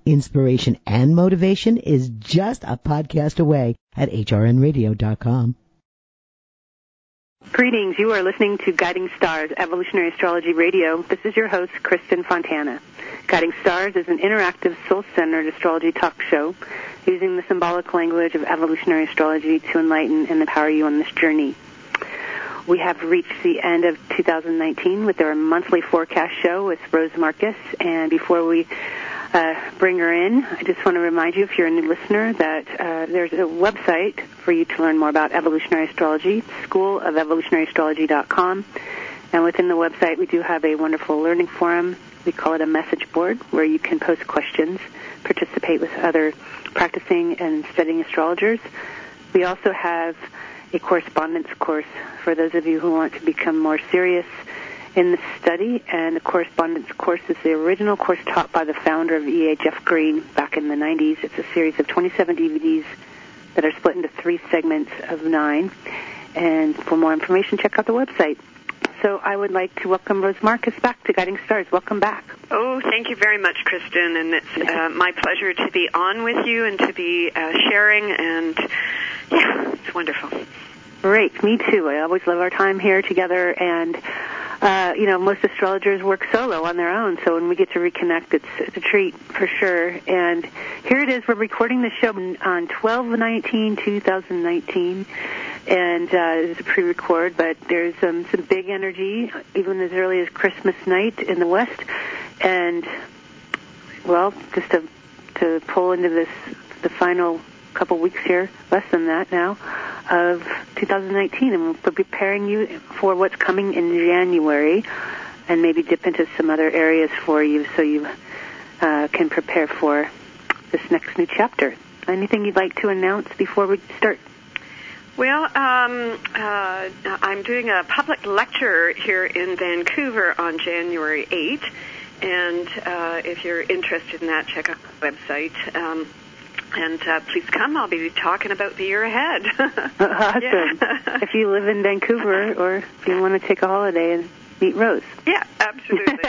Inspiration and motivation is just a podcast away at hrnradio.com. Greetings. You are listening to Guiding Stars, Evolutionary Astrology Radio. This is your host, Kristen Fontana. Guiding Stars is an interactive, soul-centered astrology talk show using the symbolic language of evolutionary astrology to enlighten and empower you on this journey. We have reached the end of 2019 with our monthly forecast show with Rose Marcus. And before we bring her in, I just want to remind you, if you're a new listener, that there's a website for you to learn more about evolutionary astrology, schoolofelevolutionaryastrology.com. And within the website, we do have a wonderful learning forum. We call it a message board, where you can post questions, participate with other practicing and studying astrologers. We also have a correspondence course for those of you who want to become more serious in the study, and the correspondence course is the original course taught by the founder of EA, Jeff Green, back in the 90s. It's a series of 27 DVDs that are split into 3 segments of 9, and for more information, check out the website. So I would like to welcome Rose Marcus back to Guiding Stars. Welcome back. Oh, thank you very much, Kristen, and it's my pleasure to be on with you and to be sharing, and yeah, it's wonderful. Great, me too. I always love our time here together, and most astrologers work solo on their own, so when we get to reconnect, it's a treat for sure. And here it is. We're recording the show on 12/19/2019, and it's a pre-record, but there's some big energy, even as early as Christmas night in the West. And, well, just to pull into the final couple weeks here, less than that now, of 2019, and we're preparing you for what's coming in January, and maybe dip into some other areas for you so you can prepare for this next new chapter. Anything you'd like to announce before we start? Well, I'm doing a public lecture here in Vancouver on January 8th, and if you're interested in that, check out the website. And please come. I'll be talking about the year ahead. Awesome. Yeah. If you live in Vancouver, or if you want to take a holiday and meet Rose. Yeah, absolutely.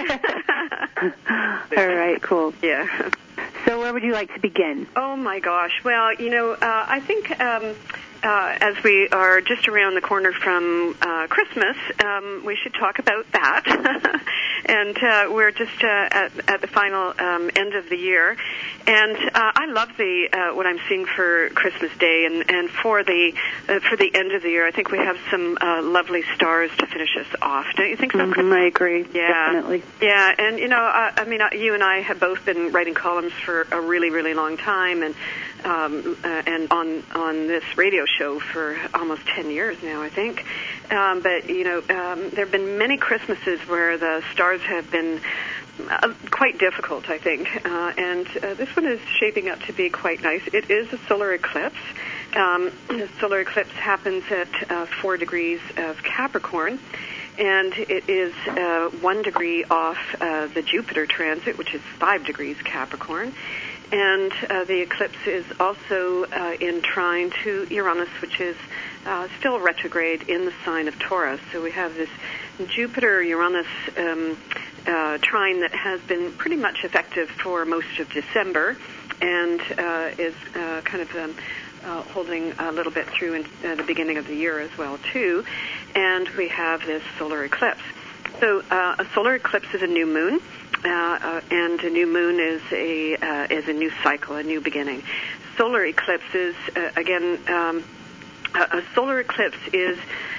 All right, cool. Yeah. So where would you like to begin? Oh, my gosh. Well, I think as we are just around the corner from Christmas, we should talk about that. And we're just at the final end of the year. And I love what I'm seeing for Christmas Day, and for the end of the year. I think we have some lovely stars to finish us off. Don't you think so? Mm-hmm, I agree. Yeah, definitely. Yeah, and you and I have both been writing columns for a really, really long time, and on this radio show for almost 10 years now, I think. But there have been many Christmases where the stars have been quite difficult, I think. And this one is shaping up to be quite nice. It is a solar eclipse. The solar eclipse happens at 4 degrees of Capricorn, and it is 1 degree off the Jupiter transit, which is 5 degrees Capricorn. And the eclipse is also in trine to Uranus, which is still retrograde in the sign of Taurus. So we have this Jupiter-Uranus trine that has been pretty much effective for most of December, and is kind of holding a little bit through in the beginning of the year as well, too. And we have this solar eclipse. So a solar eclipse is a new moon. And a new moon is a new cycle, a new beginning. Solar eclipses, again, a solar eclipse is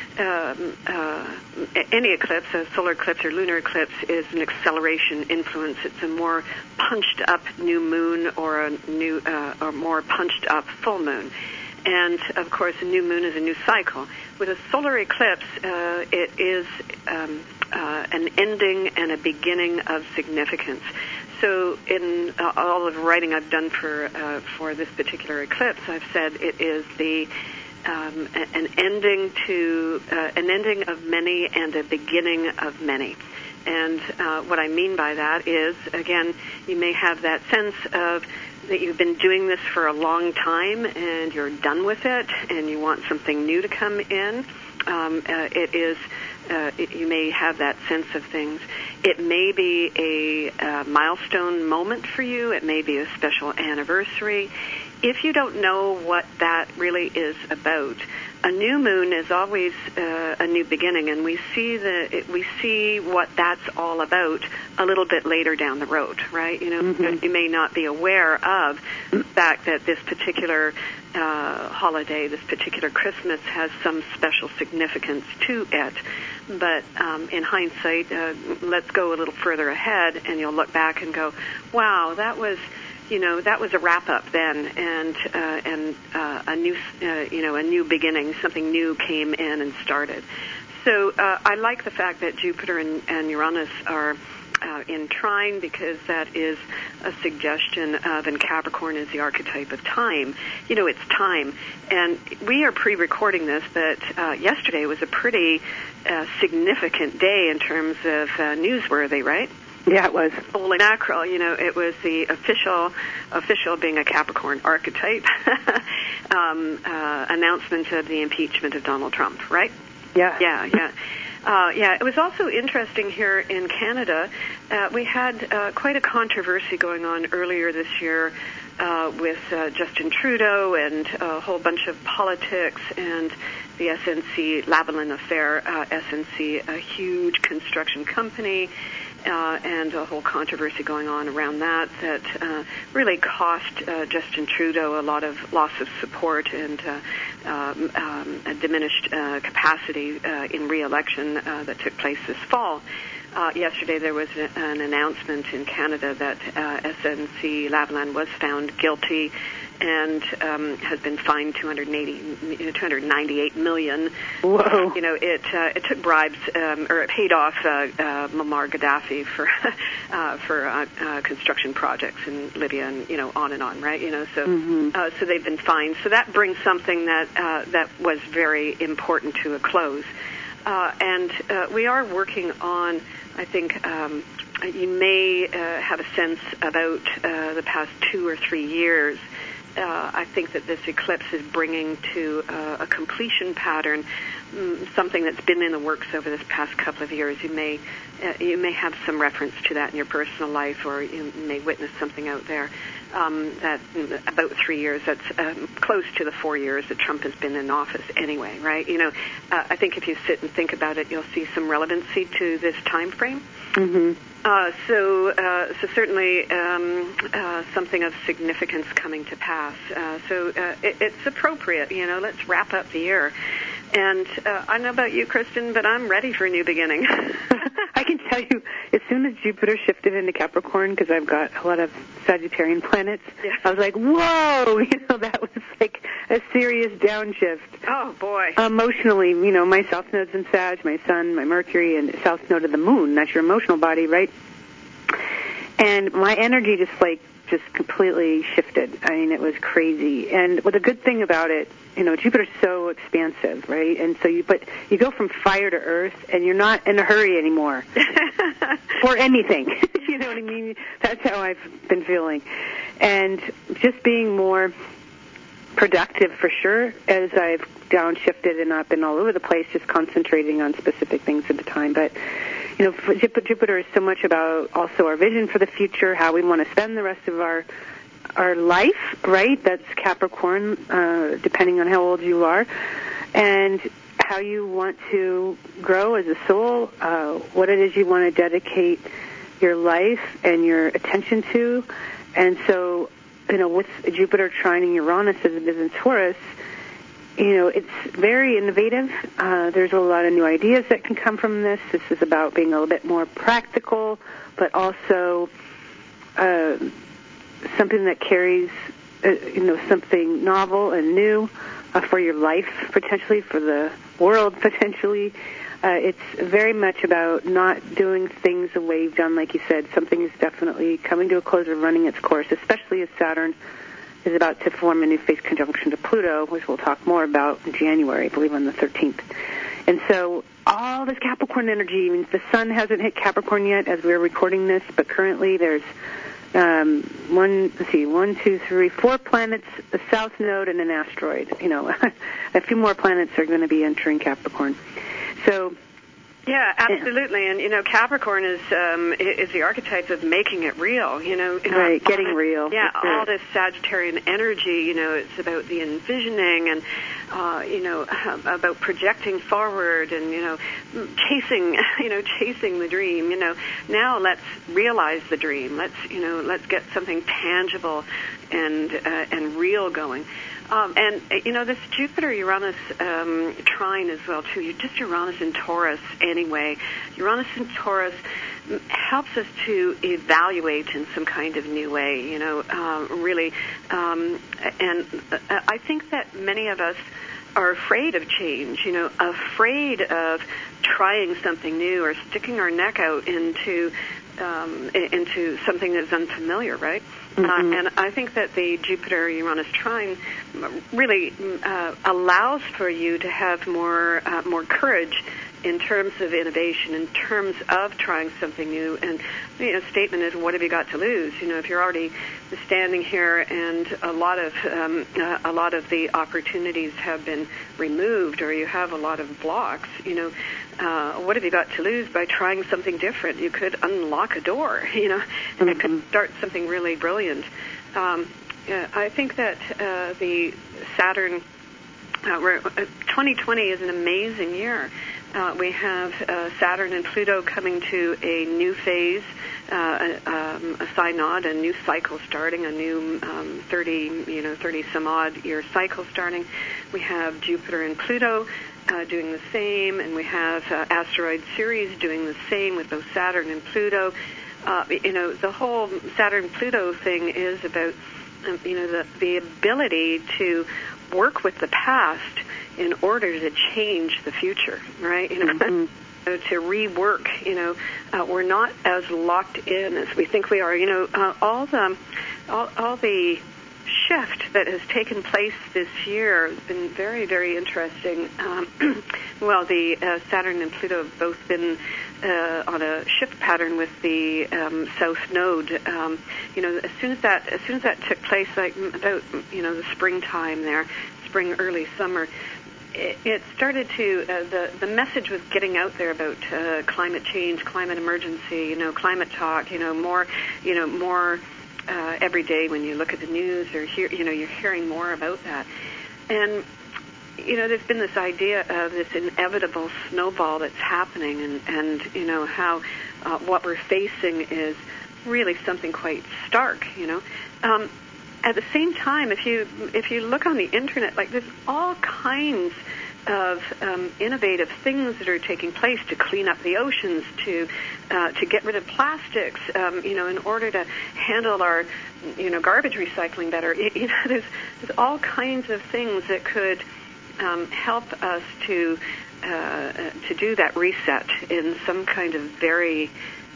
any eclipse, a solar eclipse or lunar eclipse, is an acceleration influence. It's a more punched up new moon or a new or more punched up full moon. And, of course, a new moon is a new cycle. With a solar eclipse, it is an ending and a beginning of significance. So in all of the writing I've done for this particular eclipse, I've said it is an ending of many and a beginning of many. And what I mean by that is, again, you may have that sense of that you've been doing this for a long time and you're done with it and you want something new to come in. It is you may have that sense of things. It may be a milestone moment for you. It may be a special anniversary. If you don't know what that really is about, a new moon is always a new beginning, and we see what that's all about a little bit later down the road, right? You know, you may not be aware of the fact that this particular holiday, this particular Christmas, has some special significance to it. But in hindsight, let's go a little further ahead, and you'll look back and go, "Wow, that was." That was a wrap up then, and a new, a new beginning. Something new came in and started. So I like the fact that Jupiter and Uranus are in trine, because that is a suggestion of, and Capricorn is the archetype of time. It's time, and we are pre-recording this, but yesterday was a pretty significant day in terms of newsworthy, right? Yeah, it was. Holy mackerel, it was the official being a Capricorn archetype, announcement of the impeachment of Donald Trump, right? Yeah. Yeah, it was also interesting here in Canada. We had quite a controversy going on earlier this year with Justin Trudeau and a whole bunch of politics and the SNC-Lavalin affair. SNC, a huge construction company, and a whole controversy going on around that really cost Justin Trudeau a lot of loss of support and a diminished capacity in re-election that took place this fall. Yesterday there was an announcement in Canada that SNC-Lavalin was found guilty and has been fined $298 million. Whoa! It took bribes, or it paid off Muammar Gaddafi for construction projects in Libya, and on and on, right? So they've been fined. So that brings something that was very important to a close. And we are working on, I think, you may have a sense about the past 2 or 3 years. I think that this eclipse is bringing to a completion pattern, something that's been in the works over this past couple of years. You may have some reference to that in your personal life, or you may witness something out there that about 3 years. That's close to the 4 years that Trump has been in office anyway, right? I think if you sit and think about it, you'll see some relevancy to this time frame. Mm-hmm. So certainly something of significance coming to pass. So it's appropriate, let's wrap up the year. And I don't know about you, Kristen, but I'm ready for a new beginning. I can tell you, as soon as Jupiter shifted into Capricorn, because I've got a lot of Sagittarian planets, yeah. I was like, whoa, that was like a serious downshift. Oh, boy. Emotionally, my South Node's in Sag, my Sun, my Mercury, and South Node of the Moon. That's your emotional body, right? And my energy just completely shifted. I mean, it was crazy. And the good thing about it, Jupiter's so expansive, right? And so you go from fire to earth, and you're not in a hurry anymore for anything. You know what I mean? That's how I've been feeling. And just being more productive for sure as I've downshifted and not been all over the place, just concentrating on specific things at the time. But Jupiter is so much about also our vision for the future, how we want to spend the rest of our life, right? That's Capricorn, depending on how old you are, and how you want to grow as a soul, what it is you want to dedicate your life and your attention to. And so, with Jupiter trining Uranus as it is in Taurus, it's very innovative. There's a lot of new ideas that can come from this. This is about being a little bit more practical, but also something that carries, something novel and new for your life, potentially, for the world, potentially. It's very much about not doing things the way you've done, like you said. Something is definitely coming to a close or running its course, especially as Saturn is about to form a new phase conjunction to Pluto, which we'll talk more about in January, I believe on the 13th. And so all this Capricorn energy, the sun hasn't hit Capricorn yet as we're recording this, but currently there's 4 planets, a south node, and an asteroid. A few more planets are going to be entering Capricorn. So Yeah, absolutely. And, Capricorn is the archetype of making it real, Right, getting real. Yeah, all this Sagittarian energy, it's about the envisioning and, about projecting forward and, chasing the dream, Now let's realize the dream. Let's get something tangible and real going. And this Jupiter-Uranus trine as well, too. Just Uranus in Taurus anyway. Uranus in Taurus helps us to evaluate in some kind of new way, really. And I think that many of us are afraid of change, afraid of trying something new or sticking our neck out into something that's unfamiliar, right? Mm-hmm. And I think that the Jupiter-Uranus trine really allows for you to have more courage in terms of innovation, in terms of trying something new. And statement is, what have you got to lose? If you're already standing here and a lot of the opportunities have been removed, or you have a lot of blocks, what have you got to lose by trying something different? You could unlock a door, and it could start something really brilliant. I think that the Saturn, 2020 is an amazing year. We have Saturn and Pluto coming to a new phase, a synod, a new cycle starting, a new 30 some odd year cycle starting. We have Jupiter and Pluto doing the same, and we have asteroid Ceres doing the same with both Saturn and Pluto. The whole Saturn-Pluto thing is about the ability to work with the past in order to change the future, right? To rework, we're not as locked in as we think we are. All the shift that has taken place this year has been very, very interesting. Well, the Saturn and Pluto have both been on a shift pattern with the South Node. As soon as that took place, like about the springtime there, spring, early summer, it started to the message was getting out there about climate change, climate emergency, climate talk, more every day when you look at the news or hear, you're hearing more about that. And there's been this idea of this inevitable snowball that's happening, and how what we're facing is really something quite stark. At the same time, if you look on the internet, like there's all kinds of innovative things that are taking place to clean up the oceans, to get rid of plastics, in order to handle our garbage recycling better. There's all kinds of things that could help us to do that reset in some kind of very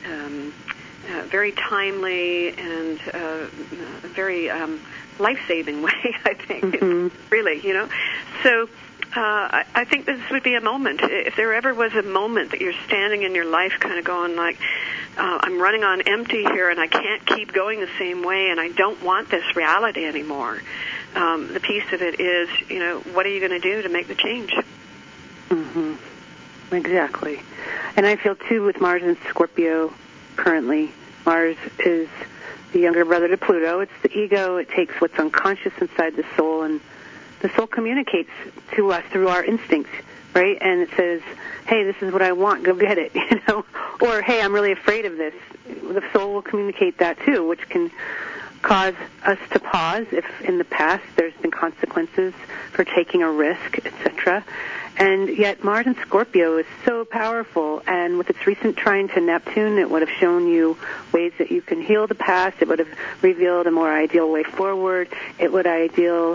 very timely and very life-saving way, I think. Mm-hmm. Really, So I think this would be a moment. If there ever was a moment that you're standing in your life kind of going like, I'm running on empty here and I can't keep going the same way and I don't want this reality anymore. The piece of it is, what are you going to do to make the change? Mm-hmm. Exactly. And I feel, too, with Mars and Scorpio currently, Mars is the younger brother to Pluto. It's the ego. It takes what's unconscious inside the soul, and the soul communicates to us through our instincts, right? And it says, hey, this is what I want, go get it, Or, hey, I'm really afraid of this. The soul will communicate that, too, which can cause us to pause if in the past there's been consequences for taking a risk, etc. And yet Mars in Scorpio is so powerful, and with its recent trine to Neptune, it would have shown you ways that you can heal the past. It would have revealed a more ideal way forward. It would reveal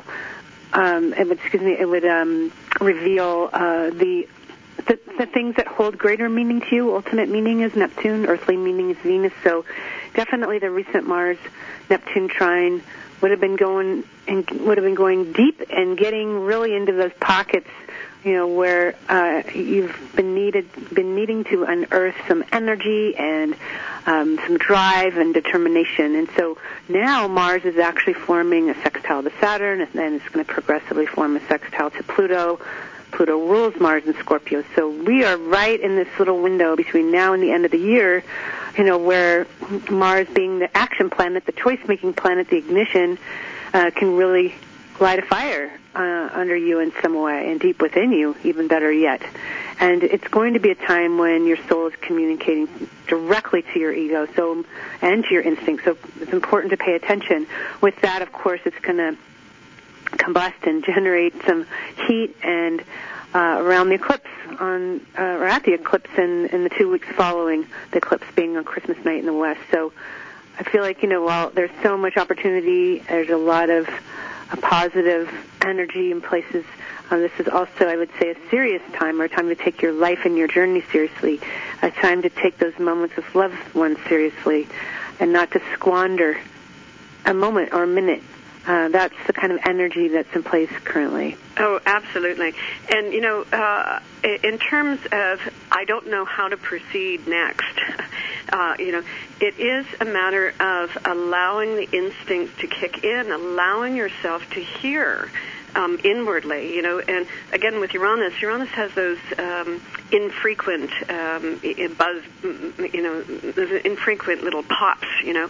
the things that hold greater meaning to you. Ultimate meaning is Neptune, earthly meaning is Venus. So definitely the recent Mars-Neptune trine would have been going deep and getting really into those pockets, where you've been needing to unearth some energy and some drive and determination. And so now Mars is actually forming a sextile to Saturn, and then it's going to progressively form a sextile to Pluto. Pluto rules Mars and Scorpio. So we are right in this little window between now and the end of the year, where Mars being the action planet, the choice-making planet, the ignition, can really light a fire under you in some way and deep within you, even better yet. And it's going to be a time when your soul is communicating directly to your ego and to your instincts. So it's important to pay attention. With that, of course, it's going to combust and generate some heat and around the eclipse or at the eclipse in the 2 weeks following the eclipse being on Christmas night in the West. So I feel like, while there's so much opportunity, there's a lot of positive energy in places. This is also, I would say, a serious time, or a time to take your life and your journey seriously, a time to take those moments with loved ones seriously, and not to squander a moment or a minute. That's the kind of energy that's in place currently. Oh, absolutely. And, in terms of I don't know how to proceed next, it is a matter of allowing the instincts to kick in, allowing yourself to hear inwardly, and again with Uranus has those infrequent buzz, those infrequent little pops,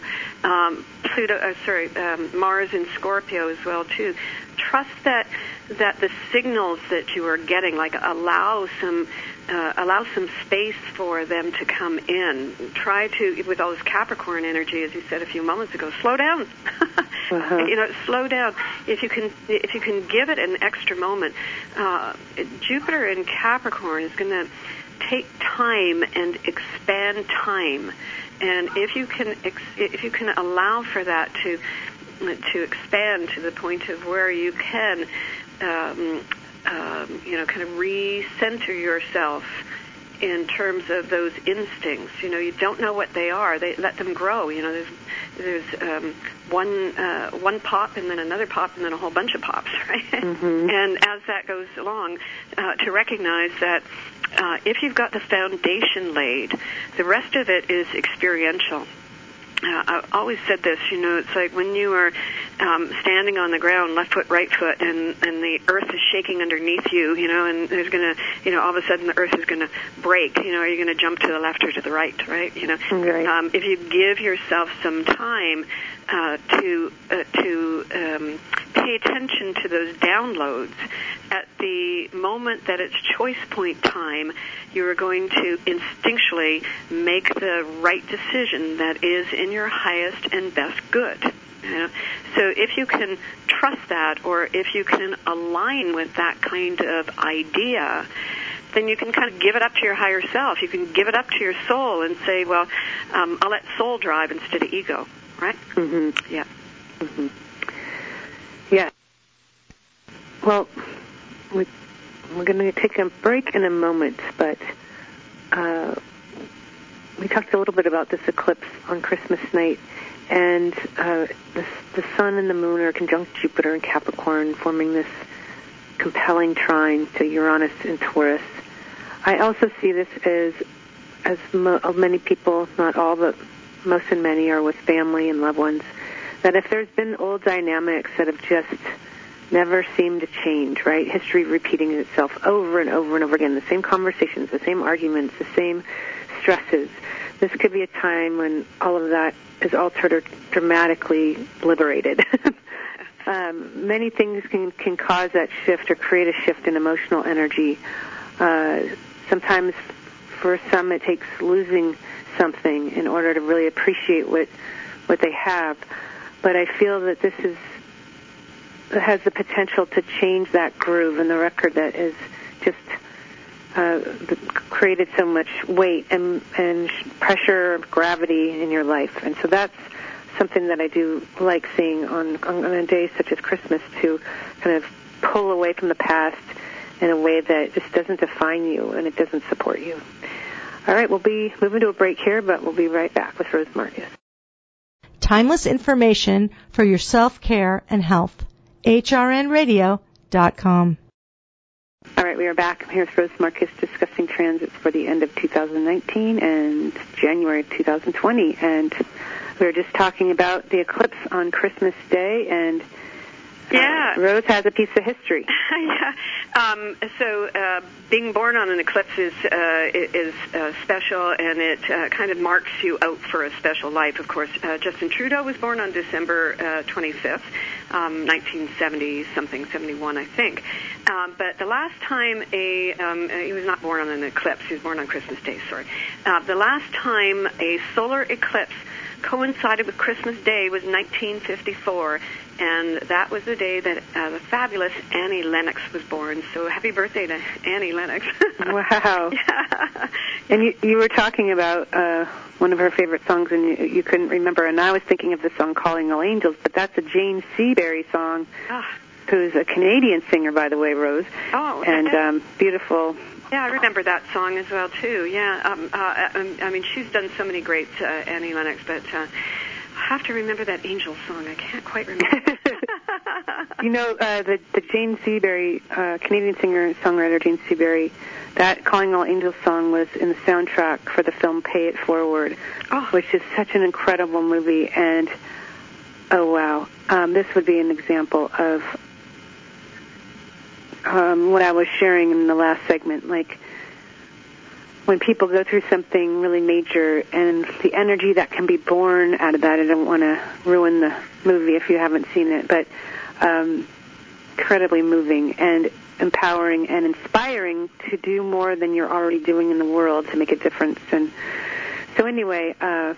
Mars in Scorpio as well too. Trust that the signals that you are getting, allow some space for them to come in. Try to, with all this Capricorn energy, as you said a few moments ago, slow down. Slow down. If you can give it an extra moment. Jupiter in Capricorn is going to take time and expand time, and if you can allow for that to expand to the point of where you can, kind of recenter yourself in terms of those instincts. You don't know what they are. Let them grow. There's one pop and then another pop and then a whole bunch of pops, right? Mm-hmm. And as that goes along, to recognize that if you've got the foundation laid, the rest of it is experiential. I've always said this, it's like when you are standing on the ground, left foot, right foot, and the earth is shaking underneath you, and there's going to, all of a sudden the earth is going to break, are you going to jump to the left or to the right, right? Right. If you give yourself some time to pay attention to those downloads, at the moment that it's choice point time, you are going to instinctually make the right decision that is in your highest and best good. So if you can trust that, or if you can align with that kind of idea, then you can kind of give it up to your higher self. You can give it up to your soul and say, well, I'll let soul drive instead of ego, right? Mm-hmm. Yeah. Mm-hmm. Yeah. Well, we're going to take a break in a moment, but we talked a little bit about this eclipse on Christmas night, and the sun and the moon are conjunct Jupiter and Capricorn, forming this compelling trine to Uranus and Taurus. I also see this as many people, not all, but most and many, are with family and loved ones, that if there's been old dynamics that have just never seemed to change, right? History repeating itself over and over and over again, the same conversations, the same arguments, the same stresses. This could be a time when all of that is altered or dramatically liberated. Many things can cause that shift or create a shift in emotional energy. Sometimes for some it takes losing something in order to really appreciate what they have. But I feel that this has the potential to change that groove and the record that is just created so much weight and pressure, gravity in your life. And so that's something that I do like seeing on a day such as Christmas, to kind of pull away from the past in a way that just doesn't define you and it doesn't support you. All right, we'll be moving to a break here, but we'll be right back with Rose Marcus. Timeless information for your self-care and health. HRNradio.com. All right, we are back. Here's Rose Marcus discussing transits for the end of 2019 and January 2020. And we were just talking about the eclipse on Christmas Day, and Yeah. Rose has a piece of history. Yeah. So being born on an eclipse is special, and it kind of marks you out for a special life. Of course, Justin Trudeau was born on December 25th, 1970 something, 71, I think. But the last time he was not born on an eclipse. He was born on Christmas Day. Sorry. The last time a solar eclipse coincided with Christmas Day was 1954, and that was the day that the fabulous Annie Lennox was born. So happy birthday to Annie Lennox. Wow. Yeah. And you were talking about one of her favorite songs, and you couldn't remember, and I was thinking of the song Calling All Angels, but that's a Jane Seabury song, who's a Canadian singer, by the way, Rose. Oh. And beautiful. Yeah, I remember that song as well, too. Yeah, I mean, she's done so many great Annie Lennox, but I have to remember that Angel song. I can't quite remember. You know, the Jane Seabury, Canadian singer-songwriter Jane Seabury, that Calling All Angels song was in the soundtrack for the film Pay It Forward, which is such an incredible movie. And, oh, wow, this would be an example of what I was sharing in the last segment, like when people go through something really major and the energy that can be born out of that. I don't want to ruin the movie if you haven't seen it, but incredibly moving and empowering and inspiring to do more than you're already doing in the world to make a difference. And so anyway,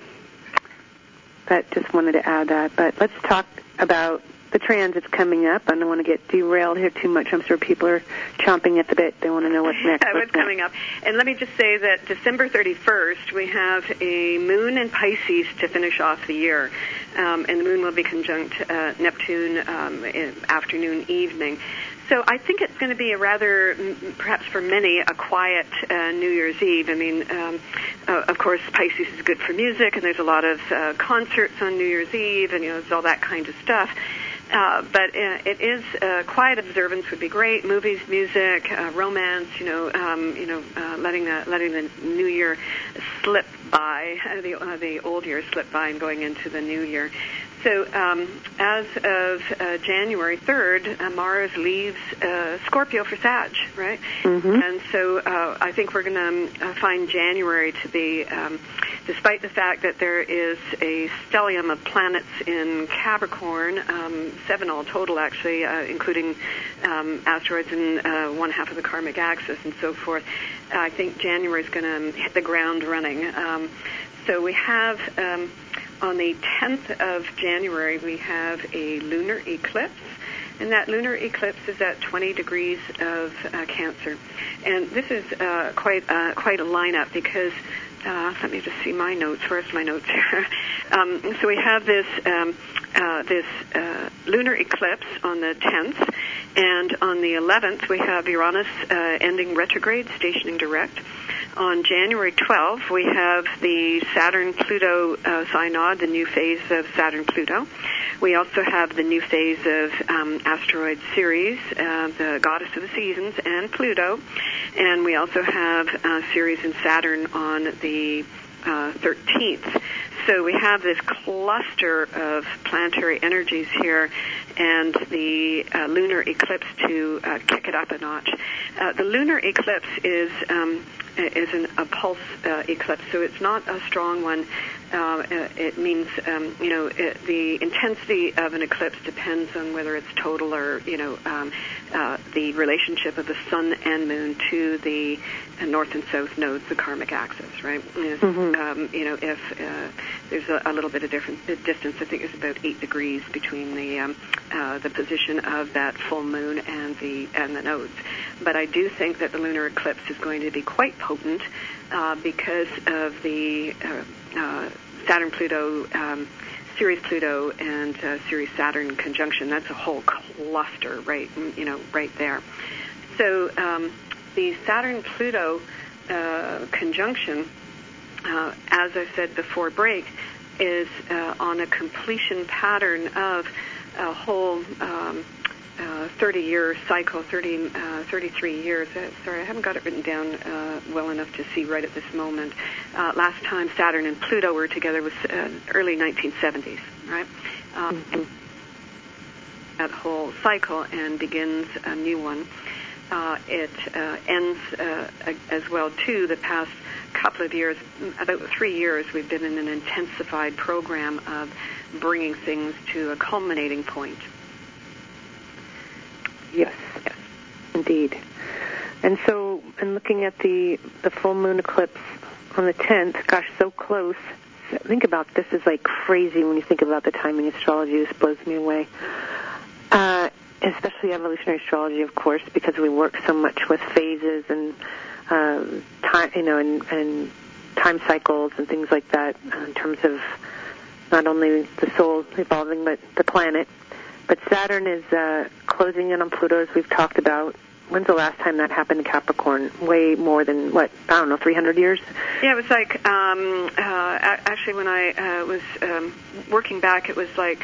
that just wanted to add that. But let's talk about the transits coming up. I don't want to get derailed here too much. I'm sure people are chomping at the bit. They want to know what's next. What's coming up. And let me just say that December 31st, we have a moon in Pisces to finish off the year. And the moon will be conjunct Neptune in afternoon, evening. So I think it's going to be a rather, perhaps for many, a quiet New Year's Eve. I mean, of course, Pisces is good for music, and there's a lot of concerts on New Year's Eve, and, there's all that kind of stuff. But it is quiet observance would be great. Movies, music, romance. Letting the New Year slip by, the old year slip by, and going into the new year. So as of January 3rd, Mars leaves Scorpio for Sag, right? Mm-hmm. And so I think we're going to find January to be, despite the fact that there is a stellium of planets in Capricorn, 7 all total actually, including asteroids in one half of the karmic axis and so forth, I think January is going to hit the ground running. So we have... on the 10th of January, we have a lunar eclipse, and that lunar eclipse is at 20 degrees of Cancer. And this is quite a lineup because, let me just see my notes. Where's my notes here? So we have this lunar eclipse on the 10th, and on the 11th, we have Uranus ending retrograde, stationing direct. On January 12th, we have the Saturn-Pluto synod, the new phase of Saturn-Pluto. We also have the new phase of asteroid Ceres, the goddess of the seasons, and Pluto. And we also have Ceres and Saturn on the 13th. So we have this cluster of planetary energies here, and the lunar eclipse to kick it up a notch. The lunar eclipse is a pulse eclipse, so it's not a strong one. It means, the intensity of an eclipse depends on whether it's total or, the relationship of the sun and moon to the north and south nodes, the karmic axis, right? If there's a little bit of distance, I think it's about 8 degrees between the position of that full moon and the nodes. But I do think that the lunar eclipse is going to be quite potent because of the Saturn-Pluto, Ceres-Pluto, and Ceres-Saturn conjunction. That's a whole cluster, right? Right there. So the Saturn-Pluto conjunction, as I said before break, is on a completion pattern of a whole 30-year cycle, 33 years. Sorry, I haven't got it written down well enough to see right at this moment. Last time Saturn and Pluto were together was early 1970s, right? that whole cycle and begins a new one. It ends as well, too. The past couple of years, about 3 years, we've been in an intensified program of bringing things to a culminating point. Yes, indeed. And so, in looking at the full moon eclipse on the 10th, gosh, so close. Think about this is like crazy when you think about the timing astrology. This blows me away. Especially evolutionary astrology, of course, because we work so much with phases and time, and time cycles and things like that in terms of not only the soul evolving, but the planet. But Saturn is closing in on Pluto, as we've talked about. When's the last time that happened in Capricorn? Way more than, 300 years? Yeah, it was like, actually when I was working back, it was like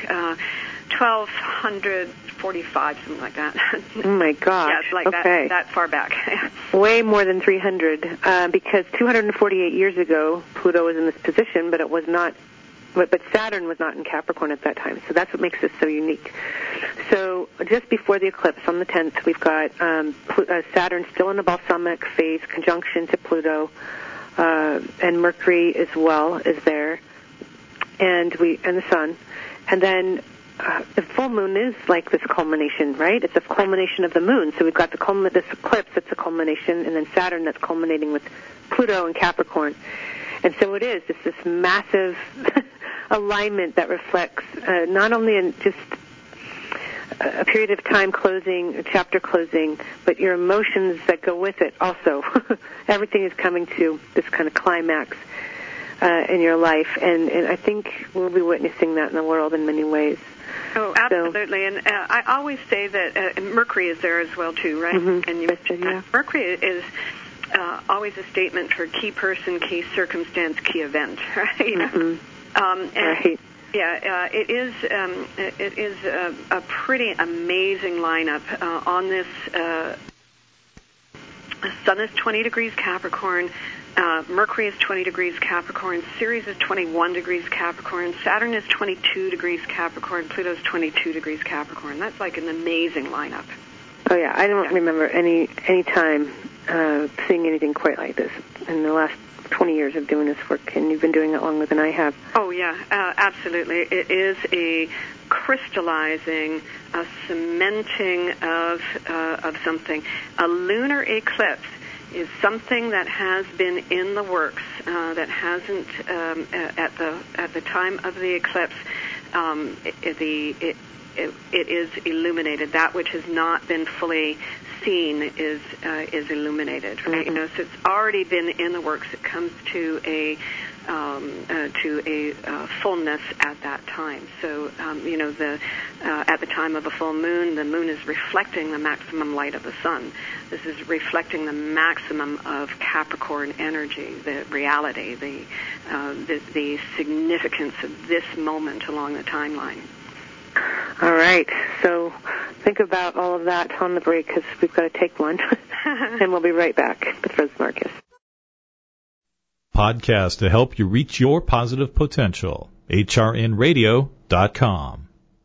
1245, something like that. Oh, my gosh. Yeah, like okay. that far back. Way more than 300, because 248 years ago, Pluto was in this position, but it was not. But Saturn was not in Capricorn at that time, so that's what makes this so unique. So just before the eclipse on the 10th, we've got Saturn still in the balsamic phase, conjunction to Pluto, and Mercury as well is there, and the Sun. And then the full moon is like this culmination, right? It's a culmination of the moon. So we've got this eclipse that's a culmination, and then Saturn that's culminating with Pluto and Capricorn. And so it is. It's this massive alignment that reflects not only in just a period of time closing, a chapter closing, but your emotions that go with it also. Everything is coming to this kind of climax in your life. And I think we'll be witnessing that in the world in many ways. Oh, absolutely. And I always say that Mercury is there as well, too, right? Mm-hmm. And you mentioned that. Mercury is always a statement for key person, key circumstance, key event, right? Mm-hmm. Right. Yeah, it is a pretty amazing lineup on this. Sun is 20 degrees Capricorn. Mercury is 20 degrees Capricorn. Ceres is 21 degrees Capricorn. Saturn is 22 degrees Capricorn. Pluto is 22 degrees Capricorn. That's like an amazing lineup. Oh, yeah. I don't remember any time seeing anything quite like this in the last 20 years of doing this work, and you've been doing it longer than I have. Oh, yeah, absolutely. It is a crystallizing, a cementing of something. A lunar eclipse is something that has been in the works, that hasn't, at the time of the eclipse, it is illuminated. That which has not been fully seen is illuminated, right? Mm-hmm. So it's already been in the works. It comes to a fullness at that time. So at the time of a full moon, the moon is reflecting the maximum light of the sun. This is reflecting the maximum of Capricorn energy, the reality, the significance of this moment along the timeline. All right. So think about all of that on the break, because we've got to take one. And we'll be right back with Rose Marcus. Podcast to help you reach your positive potential. HRNradio.com.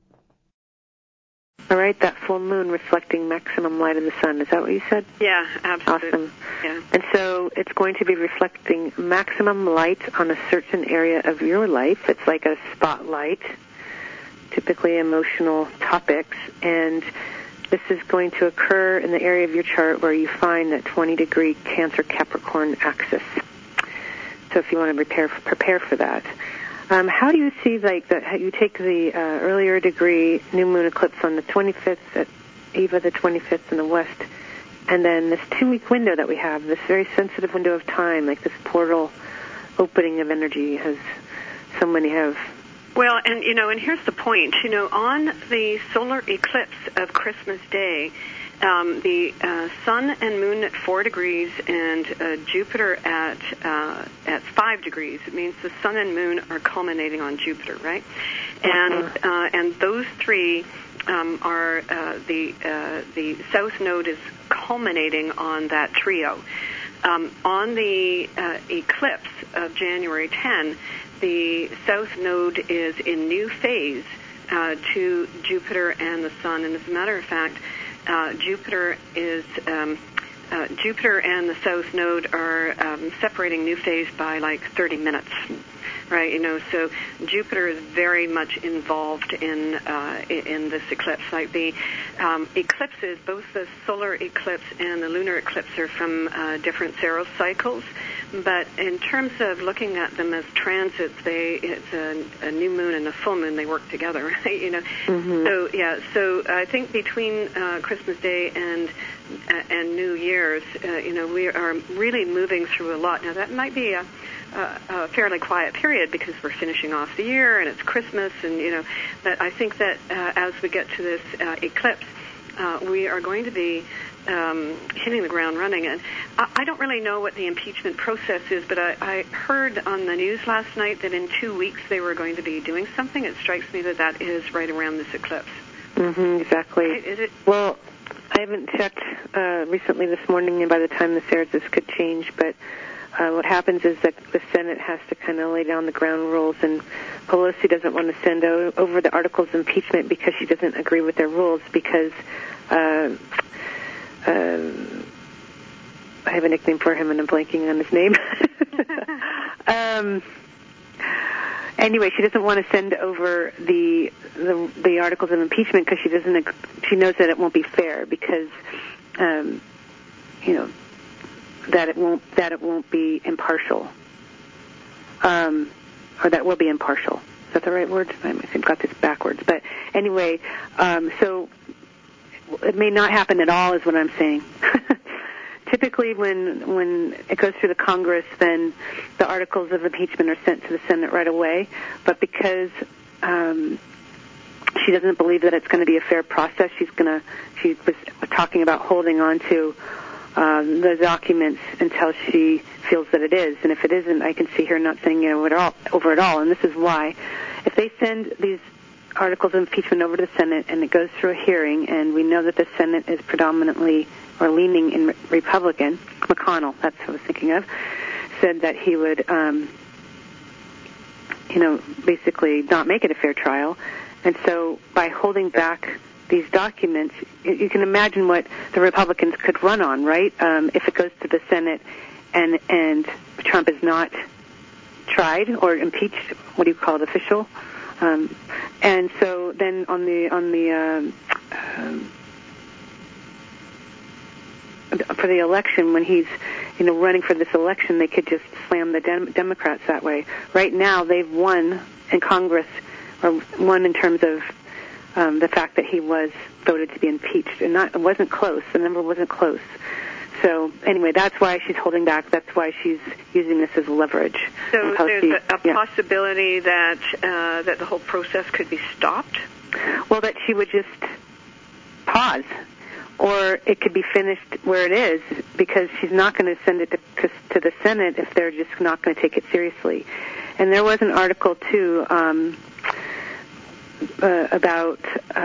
All right, that full moon reflecting maximum light of the sun. Is that what you said? Yeah, absolutely. Awesome. Yeah. And so it's going to be reflecting maximum light on a certain area of your life. It's like a spotlight, typically emotional topics, and this is going to occur in the area of your chart where you find that 20-degree Cancer Capricorn axis. So if you want to prepare for that. How do you see how you take the earlier degree new moon eclipse on the 25th at Eva the 25th in the west, and then this 2-week window that we have, this very sensitive window of time, like this portal opening of energy, as so many have. Well, and here's the point. On the solar eclipse of Christmas Day, the sun and moon at 4 degrees and Jupiter at 5 degrees. It means the sun and moon are culminating on Jupiter, right? And those three are the south node is culminating on that trio. On the eclipse of January 10, the south node is in new phase to Jupiter and the Sun. And as a matter of fact, Jupiter and the South Node are separating new phase by like 30 minutes. Right, so Jupiter is very much involved in this eclipse. Like the eclipses, both the solar eclipse and the lunar eclipse are from different Saros cycles. But in terms of looking at them as transits, it's a new moon and a full moon. They work together, right? Mm-hmm. So I think between Christmas Day and New Year's, we are really moving through a lot. Now that might be a fairly quiet period because we're finishing off the year and it's Christmas, and but I think that as we get to this eclipse, we are going to be hitting the ground running. And I don't really know what the impeachment process is, but I heard on the news last night that in 2 weeks they were going to be doing something. It strikes me that is right around this eclipse. Mm-hmm, exactly. Is it? Well, I haven't checked recently this morning, and by the time this airs, this could change, but what happens is that the Senate has to kind of lay down the ground rules, and Pelosi doesn't want to send over the articles of impeachment because she doesn't agree with their rules, because I have a nickname for him and I'm blanking on his name. Anyway, she doesn't want to send over the articles of impeachment because she knows that it won't be fair, because that it won't be impartial, or that it will be impartial. Is that the right word? I think I got this backwards. But anyway, so it may not happen at all, is what I'm saying. Typically, when it goes through the Congress, then the articles of impeachment are sent to the Senate right away. But because she doesn't believe that it's going to be a fair process, she was talking about holding on to the documents until she feels that it is. And if it isn't, I can see her not sending it over at all. And this is why. If they send these articles of impeachment over to the Senate and it goes through a hearing, and we know that the Senate is predominantly or leaning in Republican, McConnell, that's what I was thinking of, said that he would, basically not make it a fair trial. And so by holding back these documents, you can imagine what the Republicans could run on, right? If it goes to the Senate and Trump is not tried or impeached, what do you call it, official? And so then on the for the election, when he's running for this election, they could just slam the Democrats that way. Right now, they've won in Congress, or won in terms of the fact that he was voted to be impeached, and it wasn't close. The number wasn't close. So anyway, that's why she's holding back. That's why she's using this as leverage. So there's a possibility that that the whole process could be stopped? Well, that she would just pause, or it could be finished where it is, because she's not going to send it to the Senate if they're just not going to take it seriously. And there was an article, too, about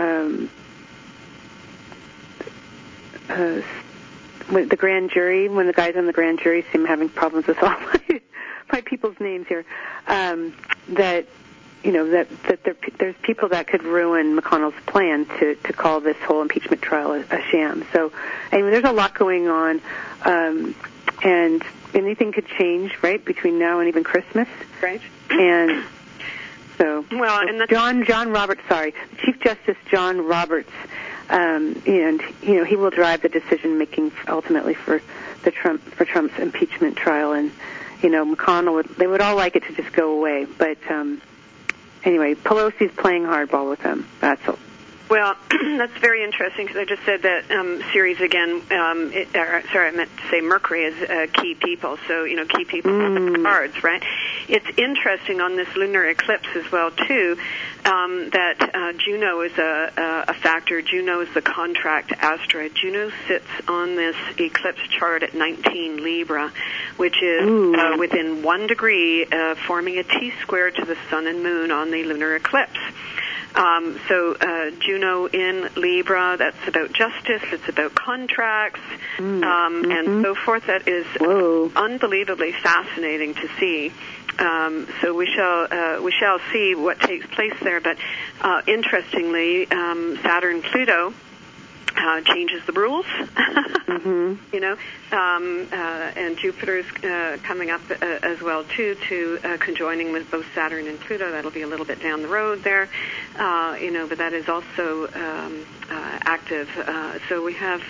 with the grand jury, when the guys on the grand jury seem having problems with all my people's names here, that there's people that could ruin McConnell's plan to call this whole impeachment trial a sham. So anyway, there's a lot going on, and anything could change, right, between now and even Christmas. Right. And so, and John Roberts, Chief Justice John Roberts, and he will drive the decision making ultimately for Trump's impeachment trial. And McConnell they would all like it to just go away, but anyway, Pelosi's playing hardball with them. That's all. Well, that's very interesting, because I just said that Ceres again. I meant to say Mercury is key people. So key people on the cards, right? It's interesting on this lunar eclipse as well too, that Juno is a factor. Juno is the contract asteroid. Juno sits on this eclipse chart at 19 Libra, which is within 1 degree, forming a T-square to the Sun and Moon on the lunar eclipse. So Juno in Libra, that's about justice, it's about contracts, and so forth. That is unbelievably fascinating to see. So we shall see what takes place there. But interestingly, Saturn-Pluto changes the rules, you know, and Jupiter's coming up as well too, to conjoining with both Saturn and Pluto. That'll be a little bit down the road there, you know, but that is also active. So we have.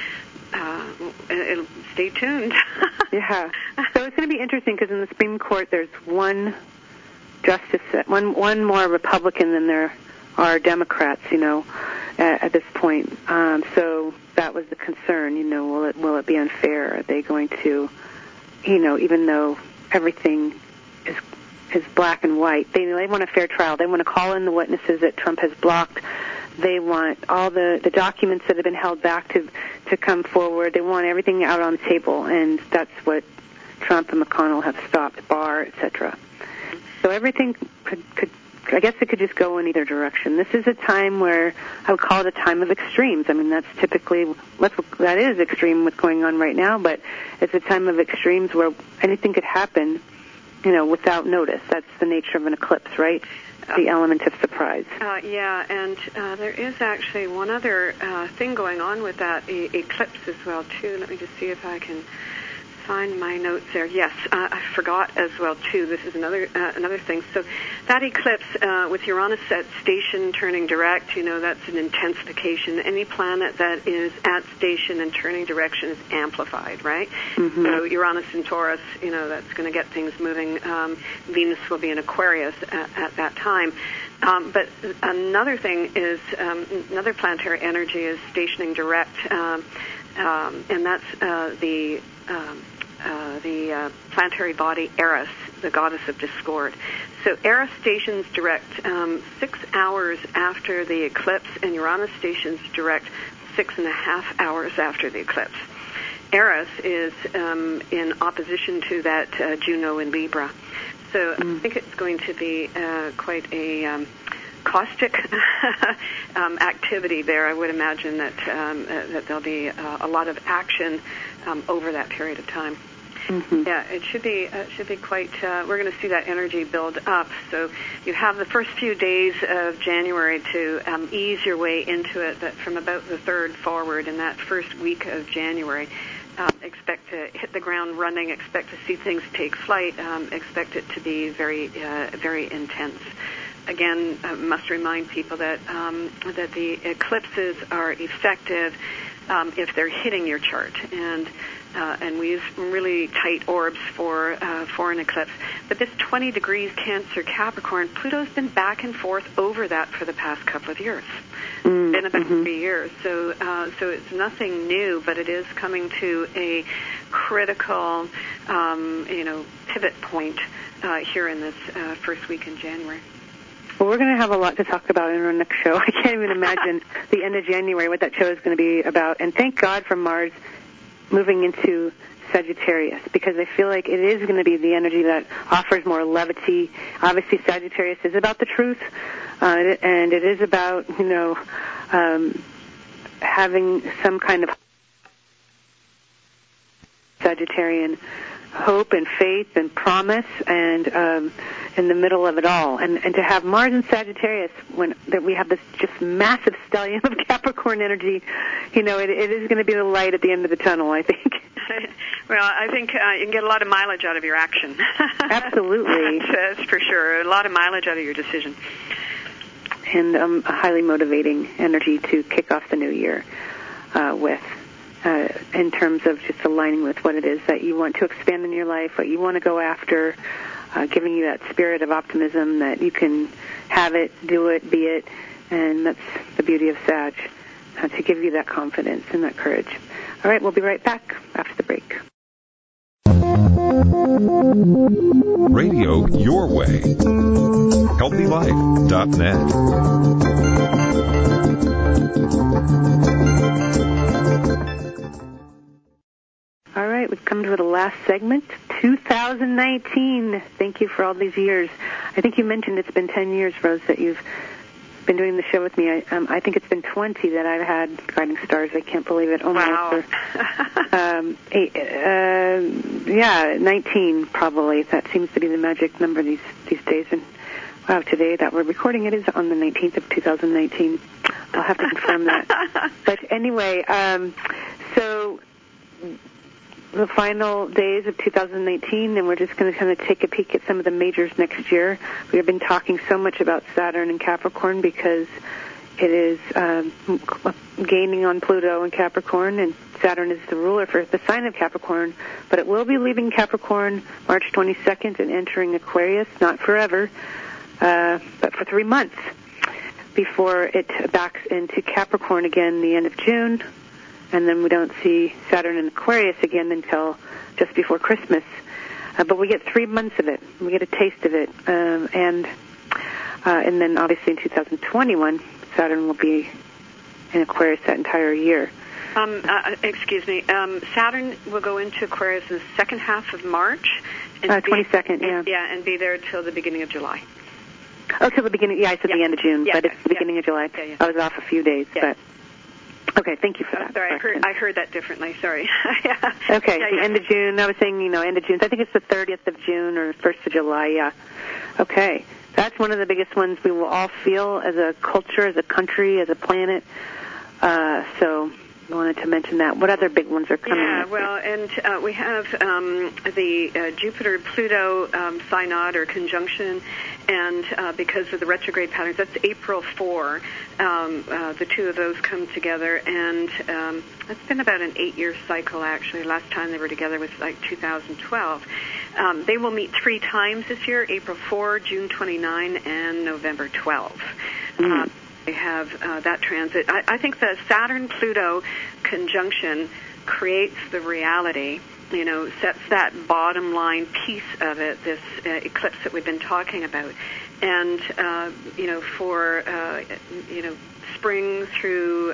Stay tuned. Yeah. So it's going to be interesting because in the Supreme Court there's one justice, one more Republican than there are Democrats, you know, at this point. So that was the concern, you know, will it be unfair? Are they going to, you know, even though everything is black and white, they want a fair trial. They want to call in the witnesses that Trump has blocked. They want all the documents that have been held back to come forward. They want everything out on the table, and that's what Trump and McConnell have stopped, Barr, etc. So everything could I guess it could just go in either direction. This is a time where I would call it a time of extremes. I mean, that is extreme what's going on right now, but it's a time of extremes where anything could happen, you know, without notice. That's the nature of an eclipse, right? The element of surprise. Yeah, and there is actually one other thing going on with that eclipse as well, too. Let me just see if I can find my notes there. Yes, I forgot as well, too. This is another thing. So that eclipse with Uranus at station turning direct, you know, that's an intensification. Any planet that is at station and turning direction is amplified, right? Mm-hmm. So Uranus in Taurus, you know, that's going to get things moving. Venus will be in Aquarius at that time. But another thing is, another planetary energy is stationing direct, and that's the planetary body Eris, the goddess of discord. So Eris stations direct 6 hours after the eclipse, and Uranus stations direct 6.5 hours after the eclipse. Eris is in opposition to that Juno in Libra. So I think it's going to be quite a caustic activity there. I would imagine that there'll be a lot of action over that period of time. Mm-hmm. Yeah, it should be quite. We're going to see that energy build up. So you have the first few days of January to ease your way into it. But from about the 3rd forward, in that first week of January, expect to hit the ground running. Expect to see things take flight. Expect it to be very, very intense. Again, I must remind people that the eclipses are effective if they're hitting your chart, and we use really tight orbs for an eclipse. But this 20 degrees Cancer Capricorn, Pluto's been back and forth over that for the past couple of years. It's been about 3 years, so it's nothing new, but it is coming to a critical, pivot point here in this first week in January. Well, we're going to have a lot to talk about in our next show. I can't even imagine the end of January, what that show is going to be about. And thank God for Mars moving into Sagittarius, because I feel like it is going to be the energy that offers more levity. Obviously, Sagittarius is about the truth, and it is about, having some kind of Sagittarian hope and faith and promise, and in the middle of it all, and to have Mars in Sagittarius that we have this just massive stellium of Capricorn energy, it is going to be the light at the end of the tunnel, I think. Well, I think you can get a lot of mileage out of your action. Absolutely. That's for sure. A lot of mileage out of your decision. And a highly motivating energy to kick off the new year with. In terms of just aligning with what it is that you want to expand in your life, what you want to go after, giving you that spirit of optimism that you can have it, do it, be it, and that's the beauty of Sag, to give you that confidence and that courage. All right, we'll be right back after the break. Radio Your Way. HealthyLife.net. All right, we've come to the last segment, 2019. Thank you for all these years. I think you mentioned it's been 10 years, Rose, that you've been doing the show with me. I think it's been 20 that I've had guiding stars. I can't believe it. Oh, wow. 19 probably. That seems to be the magic number these days. And wow, today that we're recording it is on the 19th of 2019. I'll have to confirm that. But anyway, so the final days of 2019, and we're just going to kind of take a peek at some of the majors next year. We have been talking so much about Saturn and Capricorn because it is gaining on Pluto and Capricorn, and Saturn is the ruler for the sign of Capricorn, but it will be leaving Capricorn March 22nd and entering Aquarius, not forever, but for 3 months before it backs into Capricorn again the end of June. And then we don't see Saturn in Aquarius again until just before Christmas. But we get 3 months of it. We get a taste of it. And then obviously in 2021, Saturn will be in Aquarius that entire year. Excuse me. Saturn will go into Aquarius in the second half of March. 22nd, yeah. Yeah, and be there till the beginning of July. Oh, till the beginning. Yeah, I said the end of June, but it's the beginning of July. Yeah. I was off a few days, but... Okay, thank you for that. Sorry, I heard that differently. Sorry. Yeah. Okay, the end of June. I was saying, end of June. I think it's the 30th of June or 1st of July, yeah. Okay. That's one of the biggest ones we will all feel as a culture, as a country, as a planet. So I wanted to mention that. What other big ones are coming? Yeah, well, and we have the Jupiter-Pluto synod or conjunction, and because of the retrograde patterns, that's April 4. The two of those come together, and it's been about an 8-year cycle, actually. Last time they were together was like 2012. They will meet 3 times this year, April 4, June 29, and November 12. They have that transit. I think the Saturn-Pluto conjunction creates the reality, sets that bottom line piece of it, this eclipse that we've been talking about. And, for, spring through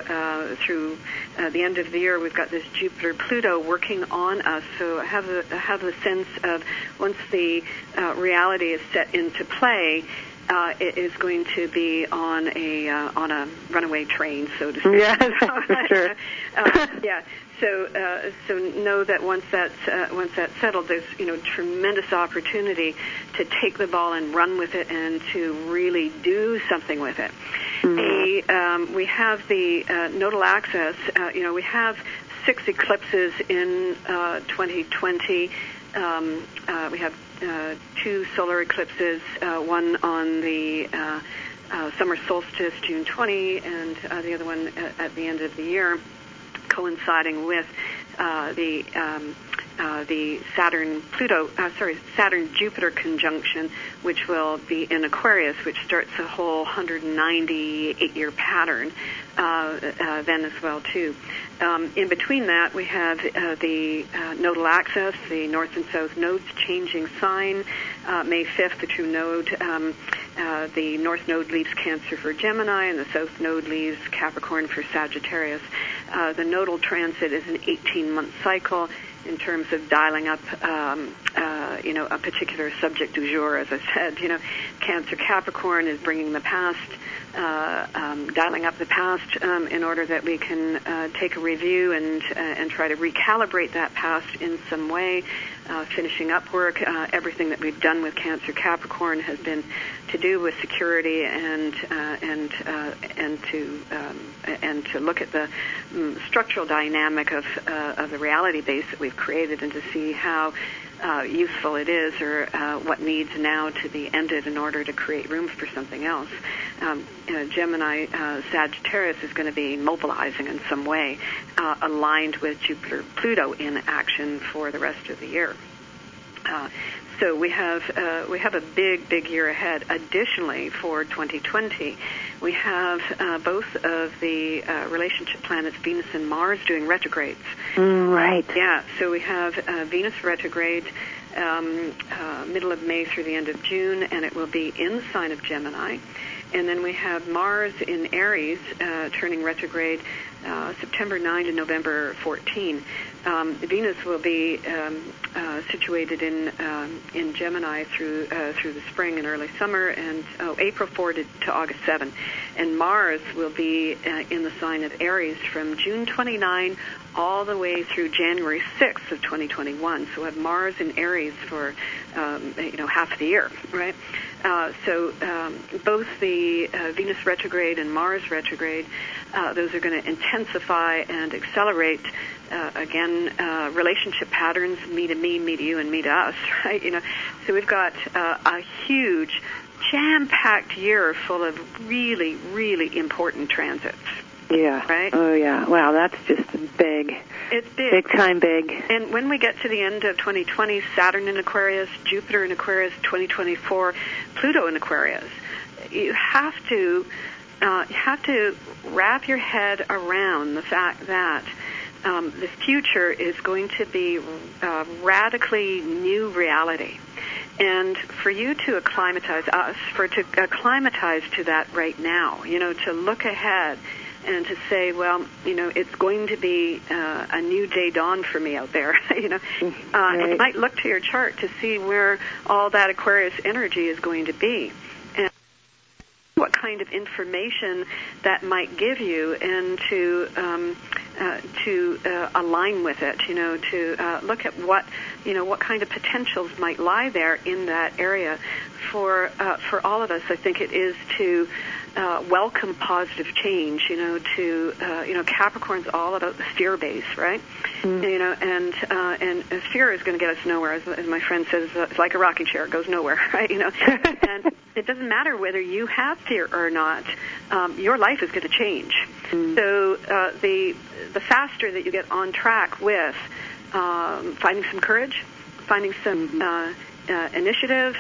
the end of the year, we've got this Jupiter-Pluto working on us. So I have the sense of once the reality is set into play, it is going to be on a runaway train, so to speak. Yeah, for sure. Yeah. So know that once that's settled, there's tremendous opportunity to take the ball and run with it and to really do something with it. Mm-hmm. We have the nodal axis. We have 6 eclipses in 2020. We have 2 solar eclipses, one on the summer solstice, June 20, and the other one at the end of the year, coinciding with the Saturn-Jupiter conjunction, which will be in Aquarius, which starts a whole 198-year pattern then as well, too. In between that, we have the nodal axis, the north and south nodes changing sign. May 5th, the true node, the north node leaves Cancer for Gemini, and the south node leaves Capricorn for Sagittarius. The nodal transit is an 18-month cycle in terms of dialing up, a particular subject du jour. As I said, Cancer Capricorn is bringing the past, dialing up the past in order that we can take a review and try to recalibrate that past in some way. Finishing up work. Everything that we've done with Cancer Capricorn has been to do with security and to look at the structural dynamic of the reality base that we've created and to see how useful it is or what needs now to be ended in order to create room for something else. Gemini Sagittarius is going to be mobilizing in some way, aligned with Jupiter-Pluto in action for the rest of the year. So we have a big year ahead. Additionally, for 2020, we have both of the relationship planets, Venus and Mars, doing retrogrades. Right. Yeah. So we have Venus retrograde middle of May through the end of June, and it will be in the sign of Gemini. And then we have Mars in Aries turning retrograde September 9 to November 14. Venus will be situated in Gemini through the spring and early summer, and April 4 to August 7. And Mars will be in the sign of Aries from June 29 all the way through January 6th of 2021. So we have Mars in Aries for half the year, right? So both the Venus retrograde and Mars retrograde, those are going to intensify and accelerate relationship patterns, me to me, me to you, and me to us, right? So we've got a huge, jam-packed year full of really, really important transits. Yeah. Right? Oh, yeah. Wow, that's just big. It's big. Big time big. And when we get to the end of 2020, Saturn in Aquarius, Jupiter in Aquarius, 2024, Pluto in Aquarius, you have to wrap your head around the fact that the future is going to be radically new reality. And for you to acclimatize to that right now, to look ahead and to say, well, it's going to be a new day dawn for me out there. Right. You might look to your chart to see where all that Aquarius energy is going to be, and what kind of information that might give you, and to align with it. To look at what kind of potentials might lie there in that area. For all of us, I think it is to welcome positive change. Capricorn's all about the fear base, right? Mm-hmm. And fear is going to get us nowhere. As my friend says, it's like a rocking chair; it goes nowhere, right? And it doesn't matter whether you have fear or not. Your life is going to change. Mm-hmm. So the faster that you get on track with finding some courage, finding some initiative,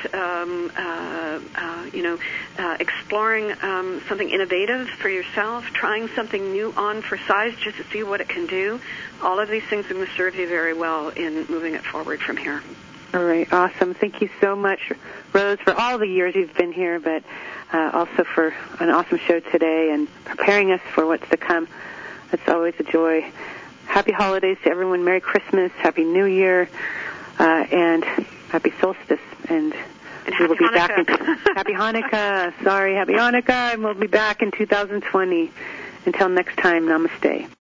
exploring something innovative for yourself, trying something new on for size just to see what it can do. All of these things are going to serve you very well in moving it forward from here. All right, awesome. Thank you so much, Rose, for all the years you've been here, but also for an awesome show today and preparing us for what's to come. It's always a joy. Happy holidays to everyone. Merry Christmas, Happy New Year, and Happy Solstice. And we will be Hanukkah. back in Happy Hanukkah. Happy Hanukkah, and we'll be back in 2020. Until next time, namaste.